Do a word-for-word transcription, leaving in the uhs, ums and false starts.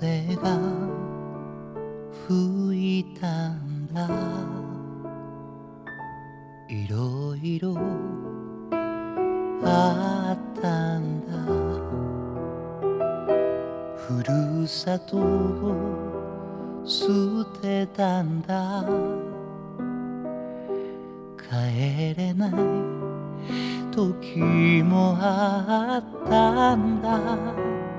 風が吹いたんだ。いろいろあったんだ。ふるさとを捨てたんだ。帰れない時もあったんだ。